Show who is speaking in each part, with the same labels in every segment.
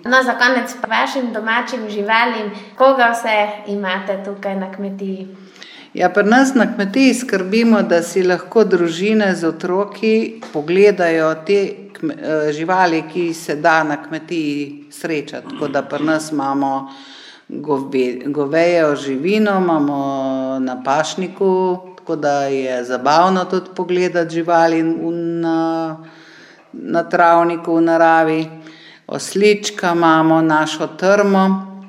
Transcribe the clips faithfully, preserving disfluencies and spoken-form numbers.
Speaker 1: No, za konec pa vašim domačim živalim, koga vse imate tukaj na kmetiji?
Speaker 2: Ja, pri nas na kmetiji skrbimo, da si lahko družine z otroki pogledajo te živali, ki se da na kmetiji srečati. Tako da pri nas imamo gove, govejo živino, imamo na pašniku, tako da je zabavno tudi pogledati živali na, na travniku v naravi. Oslička imamo, našo trmo,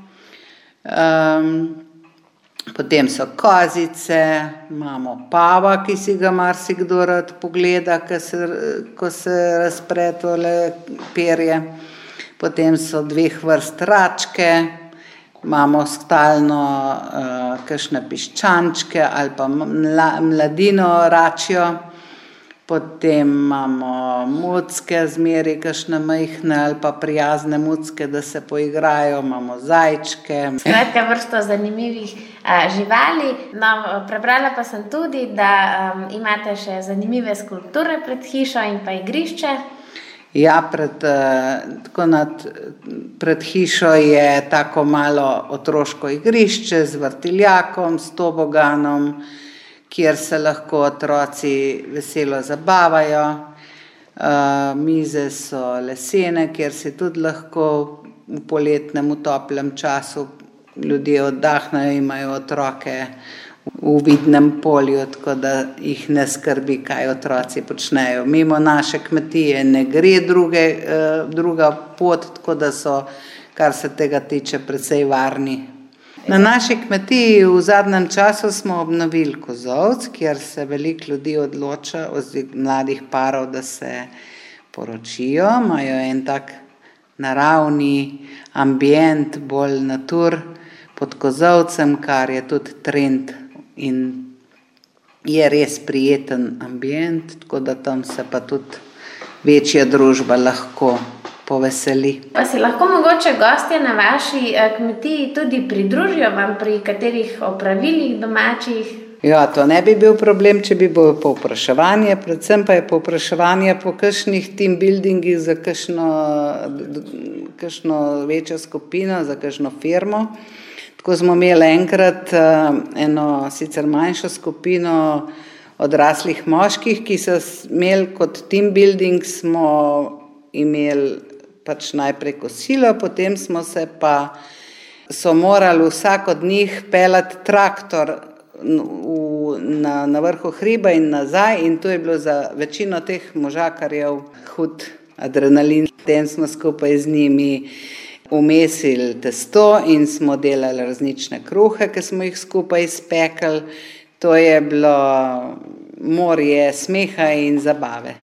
Speaker 2: um, potem so kozice, imamo pava, ki si ga marsikdo rad pogleda, ko se, ko se razpre tole perje. Potem so dveh vrst račke, imamo stalno uh, kakšne piščančke ali pa mla, mladino račjo. Potem imamo mucke, zmeri kakšne majhne ali pa prijazne mucke, da se poigrajo, imamo zajčke.
Speaker 1: Skratka, vrsto zanimivih a, živali. No, prebrala pa sem tudi, da um, imate še zanimive skulpture pred hišo in pa igrišče.
Speaker 2: Ja, pred, tako nad, pred hišo je tako malo otroško igrišče z vrtiljakom, s toboganom, kjer se lahko otroci veselo zabavajo. Uh, mize so lesene, kjer se tudi lahko v poletnem, v toplem času ljudje oddahnejo, imajo otroke v vidnem polju, tako da jih ne skrbi, kaj otroci počnejo. Mimo naše kmetije ne gre druge, uh, druga pot, tako da so, kar se tega tiče, precej varni. Na naši kmetiji v zadnjem času smo obnovili kozolec, kjer se veliko ljudi odloča, oziroma mladih parov, da se poročijo. Imajo en tak naravni ambient, bolj natur pod kozolcem, kar je tudi trend in je res prijeten ambient, tako da tam se pa tudi večja družba lahko poveseli.
Speaker 1: Pa se lahko mogoče gostje na vaši kmetiji tudi pridružijo vam pri katerih opravilih domačih?
Speaker 2: Ja, to ne bi bil problem, če bi bilo povpraševanje, predvsem pa je povpraševanje po kakšnih team buildingih za kakšno, kakšno večjo skupino, za kakšno firmo. Tako smo imeli enkrat eno sicer manjšo skupino odraslih moških, ki so imeli kot team building, smo imeli pač najprej kosilo, potem smo se pa, so morali vsak od njih peljati traktor v, na, na vrhu hriba in nazaj in to je bilo za večino teh možakarjev hud adrenalin. Potem smo skupaj z njimi umesili testo in smo delali različne kruhe, ki smo jih skupaj spekli. To je bilo morje smeha in zabave.